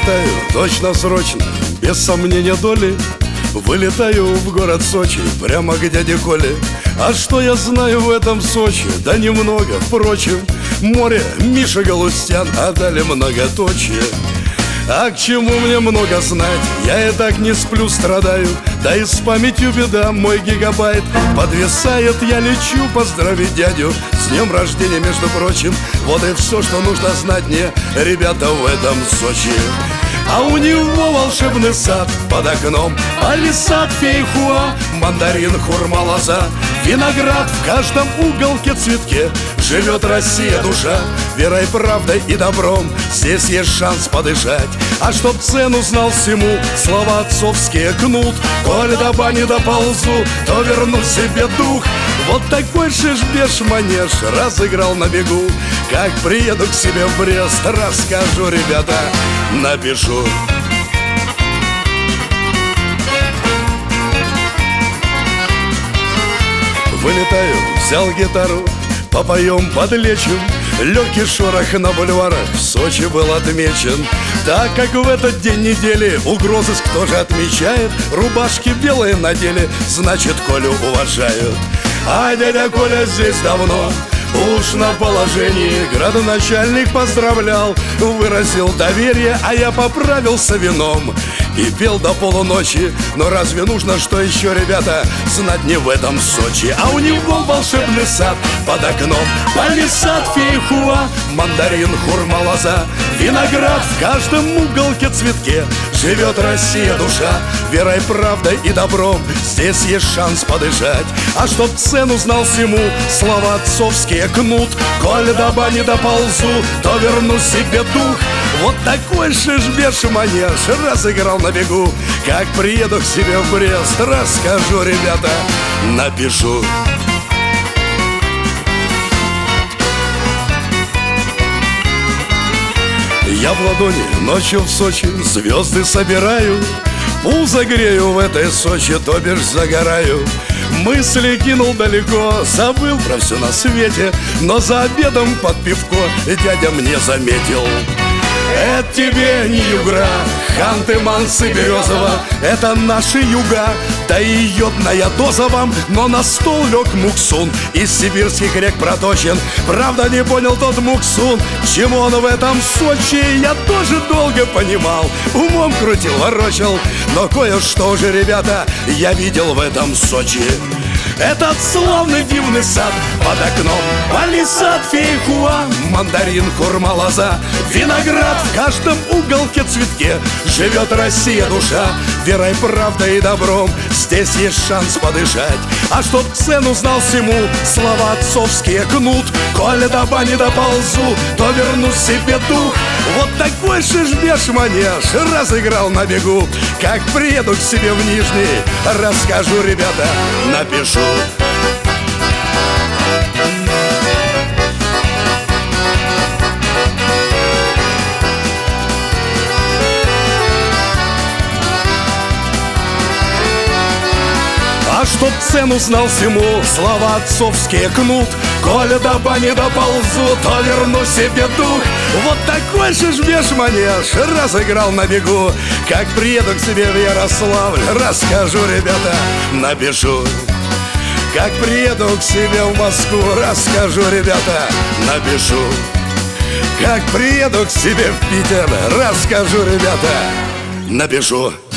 Вылетаю точно срочно, без сомнения доли. Вылетаю в город Сочи, прямо к дяде Коле. А что я знаю в этом Сочи? Да немного, впрочем. Море, Миша Галустян, а далее многоточие. А к чему мне много знать? Я и так не сплю, страдаю. Да и с памятью беда, мой гигабайт подвисает. Я лечу поздравить дядю с днем рождения, между прочим. Вот и все, что нужно знать мне, ребята, в этом Сочи. А у него волшебный сад под окном, палисад, фейхуа, мандарин, хурма, лоза, виноград в каждом уголке, цветке. Живет Россия, душа, верой, правдой и добром. Здесь есть шанс подышать. А чтоб цену знал всему, слова отцовские кнут. Коль до бани доползу, то верну себе дух. Вот такой шиш-беш-манеж разыграл на бегу. Как приеду к себе в Брест, расскажу, ребята, напишу. Вылетаю, взял гитару, попоем, подлечим. Легкий шорох на бульварах в Сочи был отмечен. Так как в этот день недели угрозыск тоже отмечает. Рубашки белые надели, значит, Колю уважают. А дядя Коля здесь давно, уж на положении. Градоначальник поздравлял, выразил доверие, а я поправился вином и пел до полуночи. Но разве нужно, что еще, ребята, знать не в этом Сочи? А у него волшебный сад под окном, палисад, фейхуа, мандарин, хурма, лоза, виноград в каждом уголке, цветке. Живет Россия, душа, верой, правдой и добром. Здесь есть шанс подышать. А чтоб цену знал всему, слова отцовские кнут. Коль до бани доползу, то верну себе дух. Вот такой шиш-беш-манеж разыграл на бегу. Как приеду к себе в Брест, расскажу, ребята, напишу. Я в ладони ночью в Сочи звезды собираю. Пузо грею в этой Сочи, то бишь загораю. Мысли кинул далеко, забыл про все на свете. Но за обедом под пивко дядя мне заметил: это тебе не югра, Ханты-Мансы, Березово, это наши юга. Да и йодная доза вам, но на стол лег муксун из сибирских рек проточен. Правда, не понял тот муксун, чему он в этом Сочи. Я тоже долго понимал, умом крутил, ворочал. Но кое-что же, ребята, я видел в этом Сочи. Этот славный дивный сад под окном, палисад, фейхуа, мандарин, хурма, лоза, виноград в каждом уголке, цветке. Живет Россия, душа, верой, правдой и добром. Здесь есть шанс подышать. А чтоб цену знал всему, слова отцовские кнут. Коль до бани доползу, то верну себе дух. Вот такой шиш-беш-манеж разыграл на бегу. Как приеду к себе в Нижний, расскажу, ребята, напишу. А чтоб цену знал всему, слова отцовские кнут. Коля до бани доползу, то верну себе дух. Вот такой шиш-беш-манеж разыграл на бегу. Как приеду к себе в Ярославль, расскажу, ребята, напишу. Как приеду к себе в Москву, расскажу, ребята, напишу. Как приеду к себе в Питер, расскажу, ребята, напишу.